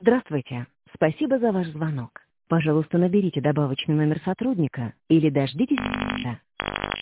Здравствуйте. Спасибо за ваш звонок. Пожалуйста, наберите добавочный номер сотрудника или дождитесь...